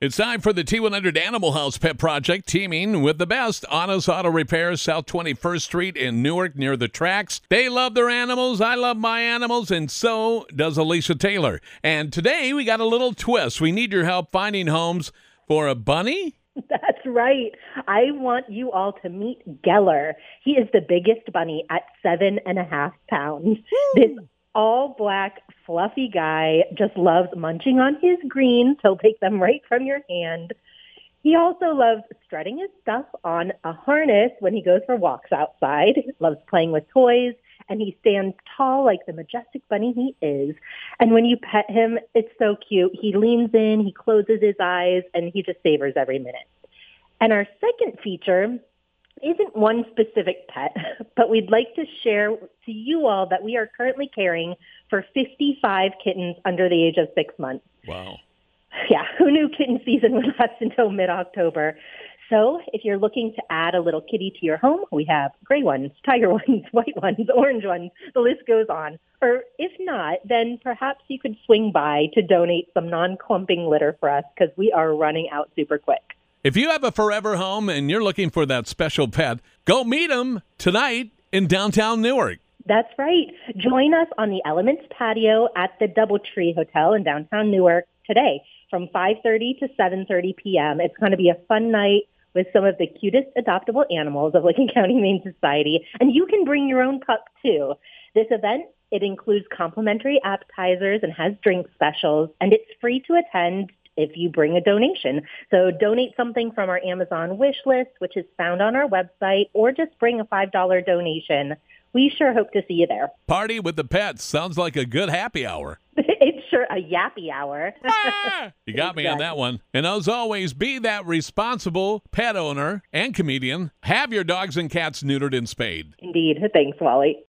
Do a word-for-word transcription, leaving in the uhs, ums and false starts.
It's time for the T one hundred Animal House Pet Project, teaming with the best. Anna's Auto Repairs, South twenty-first Street in Newark, near the tracks. They love their animals. I love my animals, and so does Alicia Taylor. And today we got a little twist. We need your help finding homes for a bunny. That's right. I want you all to meet Geller. He is the biggest bunny at seven and a half pounds. This all-black, fluffy guy just loves munching on his greens. He'll take them right from your hand. He also loves strutting his stuff on a harness when he goes for walks outside. Loves playing with toys, and he stands tall like the majestic bunny he is. And when you pet him, it's so cute. He leans in, he closes his eyes, and he just savors every minute. And our second feature isn't one specific pet, but we'd like to share to you all that we are currently caring for fifty-five kittens under the age of six months. Wow. Yeah, who knew kitten season would last until mid-October? So if you're looking to add a little kitty to your home, we have gray ones, tiger ones, white ones, orange ones. The list goes on. Or if not, then perhaps you could swing by to donate some non-clumping litter for us because we are running out super quick. If you have a forever home and you're looking for that special pet, go meet them tonight in downtown Newark. That's right. Join us on the Elements patio at the Doubletree Hotel in downtown Newark today from five thirty to seven thirty p.m. It's going to be a fun night with some of the cutest adoptable animals of Lincoln County Humane Society, and you can bring your own pup too. This event, it includes complimentary appetizers and has drink specials, and it's free to attend if you bring a donation. So donate something from our Amazon wish list, which is found on our website, or just bring a five dollars donation. We sure hope to see you there. Party with the pets. Sounds like a good happy hour. It's sure a yappy hour. Ah, you got me on that one. And as always, be that responsible pet owner and comedian. Have your dogs and cats neutered and spayed. Indeed. Thanks, Wally.